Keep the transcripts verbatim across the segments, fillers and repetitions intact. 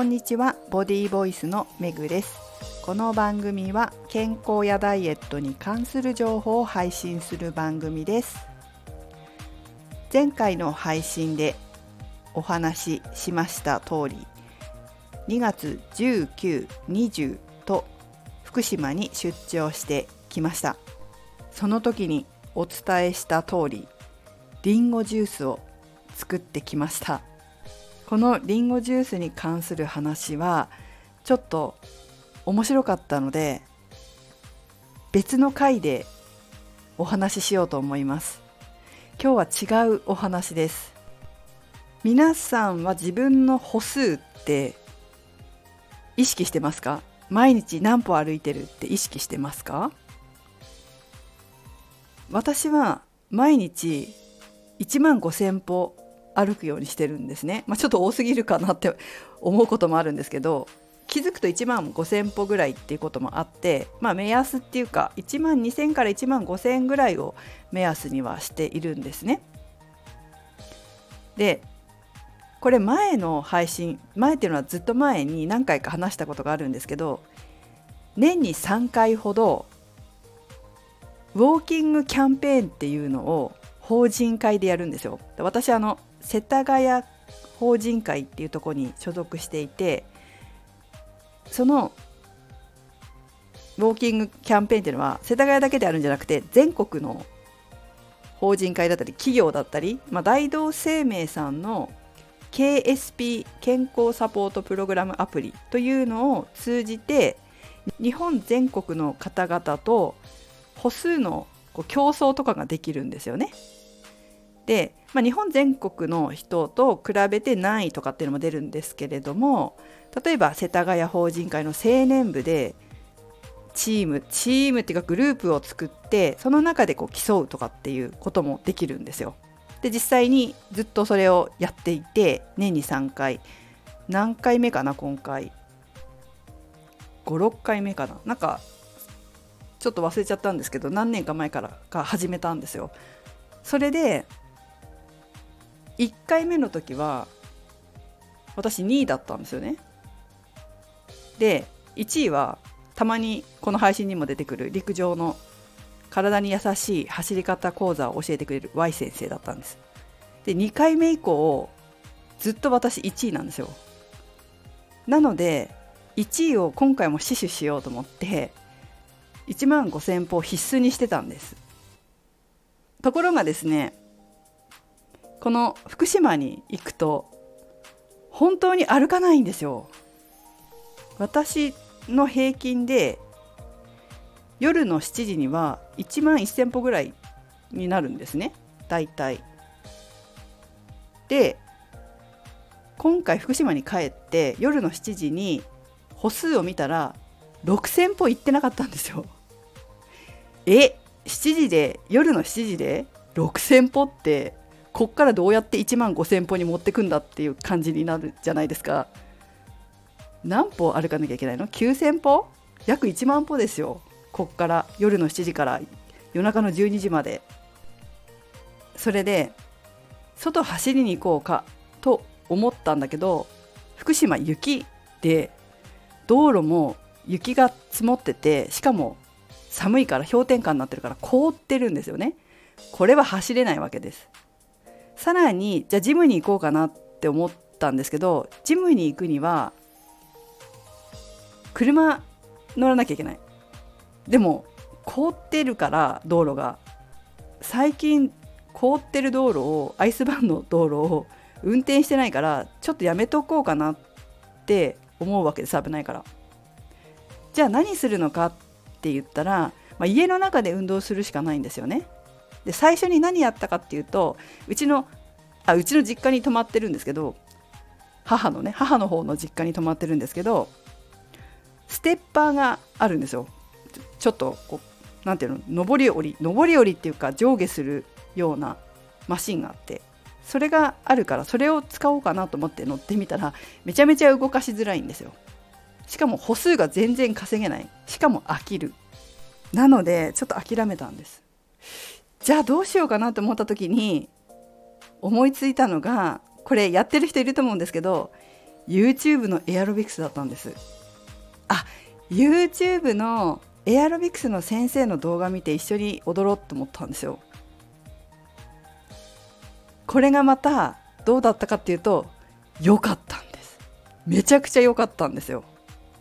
んにちは、ボディーボイスのめぐです。この番組は健康やダイエットに関する情報を配信する番組です。前回の配信でお話ししました通り、にがつじゅうく、にじゅうと福島に出張してきました。その時にお伝えした通り、リンゴジュースを作ってきました。このリンゴジュースに関する話はちょっと面白かったので、別の回でお話ししようと思います。今日は違うお話です。皆さんは自分の歩数って意識してますか？毎日何歩歩いてるって意識してますか？私は毎日いちまんごせん歩歩くようにしてるんですね。まあ、ちょっと多すぎるかなって思うこともあるんですけど、気づくといちまんごせん歩ぐらいっていうこともあって、まあ目安っていうかいちまんにせんからいちまんごせんぐらいを目安にはしているんですね。で、これ前の配信、前っていうのはずっと前に何回か話したことがあるんですけど、年にさんかいほどウォーキングキャンペーンっていうのを法人会でやるんですよ。私あの世田谷法人会っていうところに所属していて、そのウォーキングキャンペーンっていうのは世田谷だけであるんじゃなくて、全国の法人会だったり企業だったり、まあ、大同生命さんの ケーエスピー 健康サポートプログラムアプリというのを通じて、日本全国の方々と歩数のこう競争とかができるんですよね。で、まあ、日本全国の人と比べて何位とかっていうのも出るんですけれども、例えば世田谷法人会の青年部でチームチームっていうかグループを作って、その中でこう競うとかっていうこともできるんですよ。で、実際にずっとそれをやっていて、年にさんかい、何回目かな今回ご、ろっかいめかな、なんかちょっと忘れちゃったんですけど、何年か前からか始めたんですよ。それでいっかいめの時は私にいだったんですよね。で、いちいはたまにこの配信にも出てくる陸上の体に優しい走り方講座を教えてくれる Y 先生だったんです。で、にかいめ以降ずっと私いちいなんですよ。なのでいちいを今回も死守しようと思っていちまんごせん歩を必須にしてたんです。ところがですね、この福島に行くと本当に歩かないんですよ。私の平均で夜のしちじにはいちまんせん歩ぐらいになるんですね、だいたい。で、今回福島に帰って夜のしちじに歩数を見たらろくせん歩行ってなかったんですよ。え、しちじで夜のしちじでろくせん歩ってこっからどうやっていちまんごせん歩に持ってくんだっていう感じになるじゃないですか。何歩歩かなきゃいけないの？きゅうせん歩？約いちまん歩ですよ。こっから夜のしちじから夜中のじゅうにじまで。それで外走りに行こうかと思ったんだけど、福島雪で道路も雪が積もってて、しかも寒いから氷点下になってるから凍ってるんですよね。これは走れないわけです。さらにじゃあジムに行こうかなって思ったんですけど、ジムに行くには車乗らなきゃいけない。でも凍ってるから道路が、最近凍ってる道路をアイスバーンの道路を運転してないから、ちょっとやめとこうかなって思うわけです。危ないから。じゃあ何するのかって言ったら、まあ、家の中で運動するしかないんですよね。で、最初に何やったかっていうと、うちのあうちの実家に泊まってるんですけど、母のね母の方の実家に泊まってるんですけど、ステッパーがあるんですよ。ちょっとこうなんていうの、上り下り上り下りっていうか上下するようなマシンがあって、それがあるからそれを使おうかなと思って乗ってみたら、めちゃめちゃ動かしづらいんですよ。しかも歩数が全然稼げない。しかも飽きる。なのでちょっと諦めたんです。じゃあどうしようかなと思った時に思いついたのが、これやってる人いると思うんですけど、 YouTube のエアロビクスだったんです。あ、YouTube のエアロビクスの先生の動画見て一緒に踊ろうと思ったんですよ。これがまたどうだったかっていうと、良かったんです。めちゃくちゃ良かったんですよ。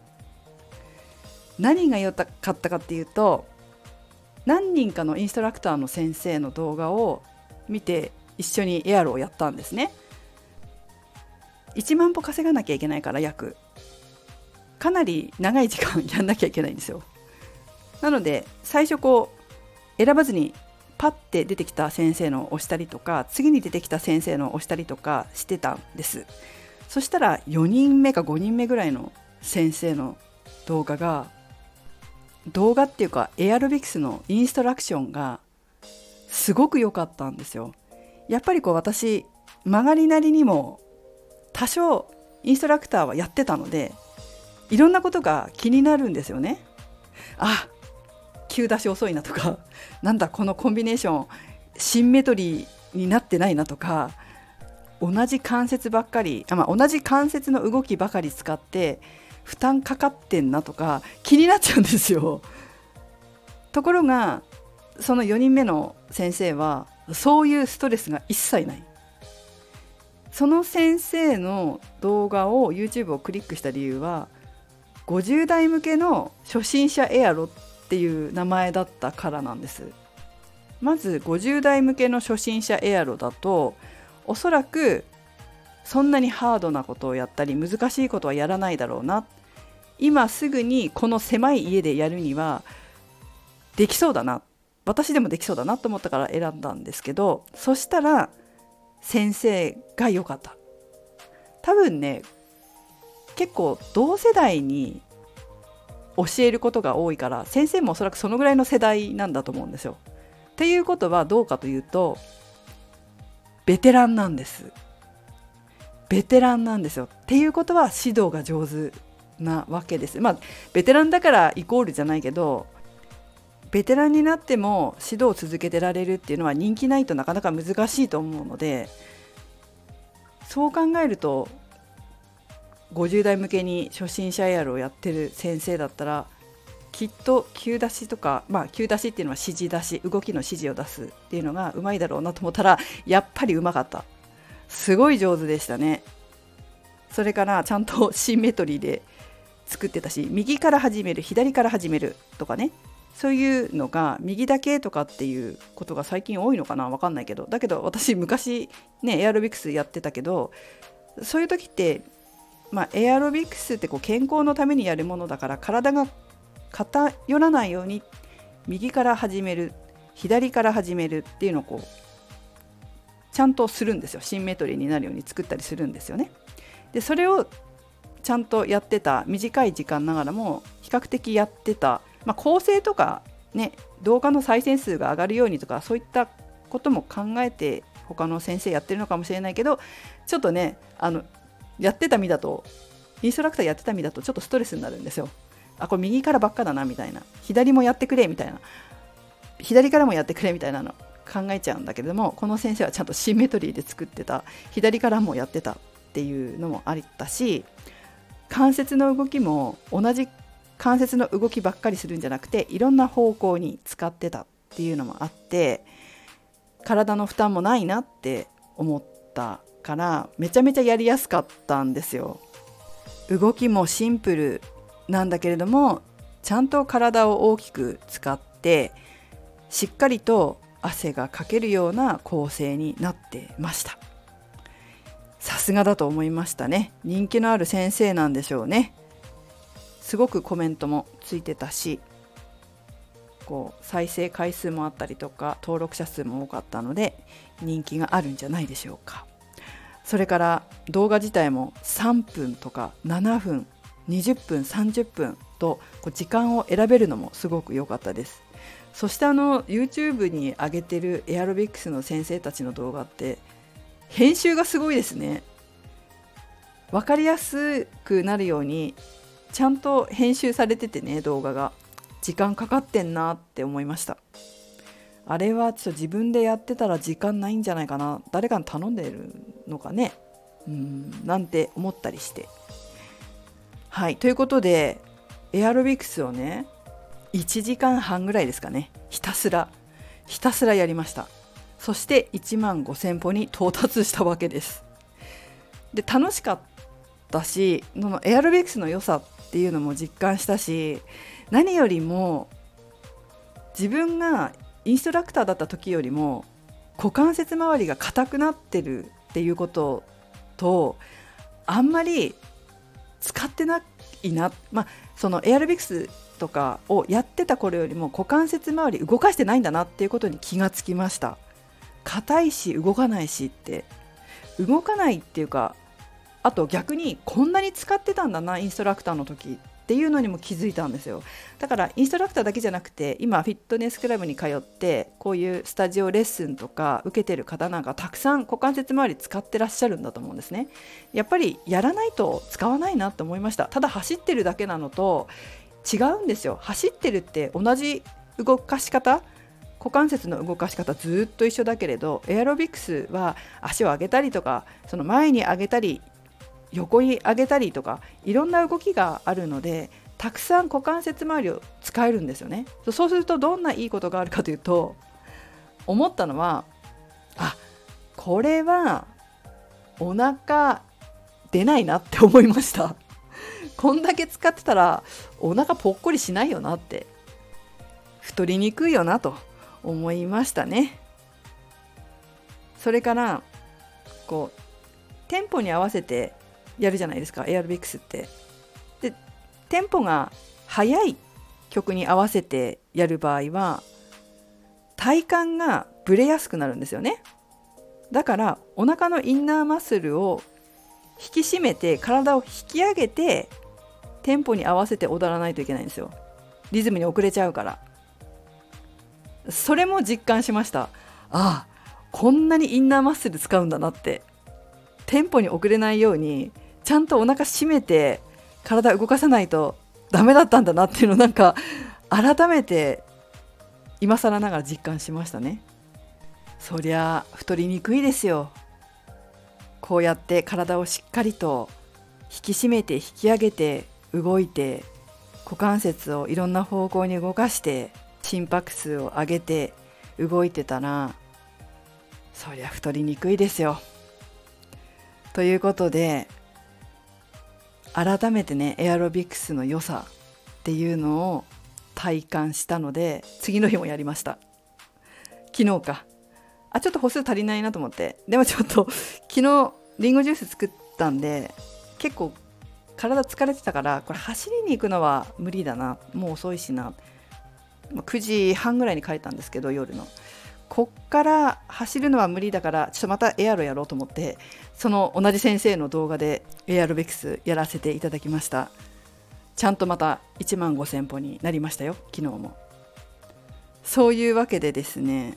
何が良かったかっていうと、何人かのインストラクターの先生の動画を見て一緒にエアロをやったんですね。いちまん歩稼がなきゃいけないから、約かなり長い時間やんなきゃいけないんですよ。なので最初こう選ばずにパッて出てきた先生のを押したりとか、次に出てきた先生のを押したりとかしてたんです。そしたらよにんめかごにんめぐらいの先生の動画が動画っていうかエアロビクスのインストラクションがすごく良かったんですよ。やっぱりこう私曲がりなりにも多少インストラクターはやってたので、いろんなことが気になるんですよね。あ、急出し遅いなとか、なんだこのコンビネーションシンメトリーになってないなとか、同じ関節ばっかり、あ、まあ、同じ関節の動きばかり使って負担かかってんなとか気になっちゃうんですよ。ところがそのよにんめの先生はそういうストレスが一切ない。その先生の動画を YouTube をクリックした理由は、ごじゅう代向けの初心者エアロっていう名前だったからなんです。まずごじゅう代向けの初心者エアロだと、おそらくそんなにハードなことをやったり難しいことはやらないだろうな、今すぐにこの狭い家でやるにはできそうだな、私でもできそうだなと思ったから選んだんですけど、そしたら先生が良かった。多分ね、結構同世代に教えることが多いから、先生もおそらくそのぐらいの世代なんだと思うんですよ。っていうことはどうかというと、ベテランなんです。ベテランなんですよ。っていうことは指導が上手なわけです。まあベテランだからイコールじゃないけど、ベテランになっても指導を続けてられるっていうのは人気ないとなかなか難しいと思うので、そう考えるとごじゅう代向けに初心者エアロをやってる先生だったら、きっと急出しとか、まあ急出しっていうのは指示出し、動きの指示を出すっていうのがうまいだろうなと思ったら、やっぱりうまかった。すごい上手でしたね。それからちゃんとシンメトリーで作ってたし、右から始める、左から始めるとかね、そういうのが右だけとかっていうことが最近多いのかな、わかんないけど、だけど私昔ねエアロビクスやってたけど、そういう時って、まあ、エアロビクスってこう健康のためにやるものだから、体が偏らないように右から始める、左から始めるっていうのをこうちゃんとするんですよ。シンメトリーになるように作ったりするんですよね。でそれをちゃんとやってた、短い時間ながらも比較的やってた、まあ、構成とかね、動画の再生数が上がるようにとか、そういったことも考えて他の先生やってるのかもしれないけど、ちょっとね、あのやってた身だと、インストラクターやってた身だとちょっとストレスになるんですよ。あ、これ右からばっかだなみたいな、左もやってくれみたいな、左からもやってくれみたいなの考えちゃうんだけれども、この先生はちゃんとシンメトリーで作ってた、左からもやってたっていうのもあったし、関節の動きも同じ関節の動きばっかりするんじゃなくて、いろんな方向に使ってたっていうのもあって、体の負担もないなって思ったから、めちゃめちゃやりやすかったんですよ。動きもシンプルなんだけれども、ちゃんと体を大きく使ってしっかりと汗がかけるような構成になってました。さすがだと思いましたね。人気のある先生なんでしょうね。すごくコメントもついてたし、こう再生回数もあったりとか登録者数も多かったので人気があるんじゃないでしょうか。それから動画自体もさんぷんとかななふん、にじゅっぷん、さんじゅっぷんとこう時間を選べるのもすごく良かったです。そしてあの YouTube に上げてるエアロビクスの先生たちの動画って編集がすごいですね。分かりやすくなるようにちゃんと編集されててね、動画が時間かかってんなって思いました。あれはちょっと自分でやってたら時間ないんじゃないかな、誰かに頼んでるのかね。 うんなんて思ったりして、はいということでエアロビクスをねいちじかんはんぐらいですかね、ひたすらひたすらやりました。そしていちまんごせん歩に到達したわけです。で楽しかったし、そのエアロビクスの良さっていうのも実感したし、何よりも自分がインストラクターだった時よりも股関節周りが硬くなってるっていうことと、あんまり使ってないな、まあそのエアロビクスとかをやってた頃よりも股関節周り動かしてないんだなっていうことに気がつきました。硬いし動かないしって、動かないっていうか、あと逆にこんなに使ってたんだなインストラクターの時っていうのにも気づいたんですよ。だからインストラクターだけじゃなくて、今フィットネスクラブに通ってこういうスタジオレッスンとか受けてる方なんかたくさん股関節周り使ってらっしゃるんだと思うんですね。やっぱりやらないと使わないなと思いました。ただ走ってるだけなのと違うんですよ。走ってるって同じ動かし方、股関節の動かし方ずっと一緒だけれど、エアロビクスは足を上げたりとか、その前に上げたり横に上げたりとか、いろんな動きがあるので、たくさん股関節周りを使えるんですよね。そうするとどんないいことがあるかというと、思ったのは、あ、これはお腹出ないなって思いました。こんだけ使ってたらお腹ぽっこりしないよなって、太りにくいよなと思いましたね。それからこうテンポに合わせてやるじゃないですか、エアロビクスって。でテンポが速い曲に合わせてやる場合は体幹がブレやすくなるんですよね。だからお腹のインナーマッスルを引き締めて体を引き上げてテンポに合わせて踊らないといけないんですよ。リズムに遅れちゃうから。それも実感しました。ああ、こんなにインナーマッスル使うんだなって。テンポに遅れないようにちゃんとお腹締めて体動かさないとダメだったんだなっていうのを、なんか改めて今更ながら実感しましたね。そりゃ太りにくいですよ。こうやって体をしっかりと引き締めて引き上げて動いて、股関節をいろんな方向に動かして心拍数を上げて動いてたら、そりゃ太りにくいですよ。ということで改めてね、エアロビクスの良さっていうのを体感したので、次の日もやりました。昨日かあちょっと歩数足りないなと思って、でもちょっと昨日リンゴジュース作ったんで結構体疲れてたから、これ走りに行くのは無理だな、もう遅いしな、くじはんぐらいに帰ったんですけど、夜のこっから走るのは無理だから、ちょっとまたエアロやろうと思って、その同じ先生の動画でエアロビクスやらせていただきました。ちゃんとまたいちまんごせん歩になりましたよ、昨日も。そういうわけでですね、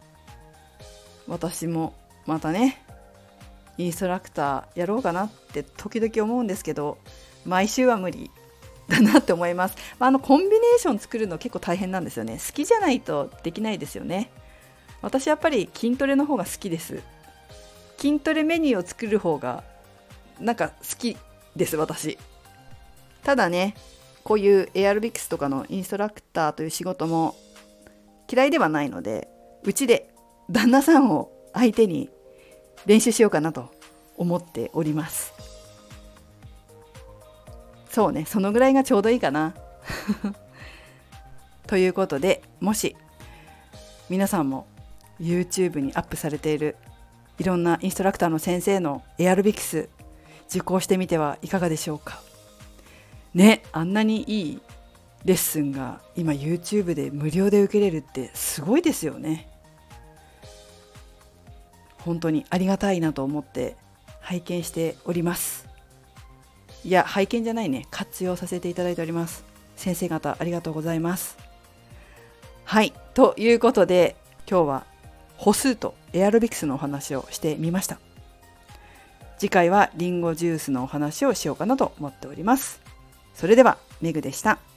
私もまたねインストラクターやろうかなって時々思うんですけど、毎週は無理だなって思います。あのコンビネーション作るの結構大変なんですよね。好きじゃないとできないですよね。私やっぱり筋トレの方が好きです。筋トレメニューを作る方がなんか好きです私。ただね、こういうエアロビクスとかのインストラクターという仕事も嫌いではないので、うちで旦那さんを相手に練習しようかなと思っております。そうね、そのぐらいがちょうどいいかなということで、もし皆さんも YouTube にアップされているいろんなインストラクターの先生のエアロビクス受講してみてはいかがでしょうかね。あんなにいいレッスンが今 YouTube で無料で受けれるってすごいですよね。本当にありがたいなと思って拝見しております。いや、拝見じゃないね、活用させていただいております。先生方ありがとうございます。はい、ということで今日は歩数とエアロビクスのお話をしてみました。次回はリンゴジュースのお話をしようかなと思っております。それではメグでした。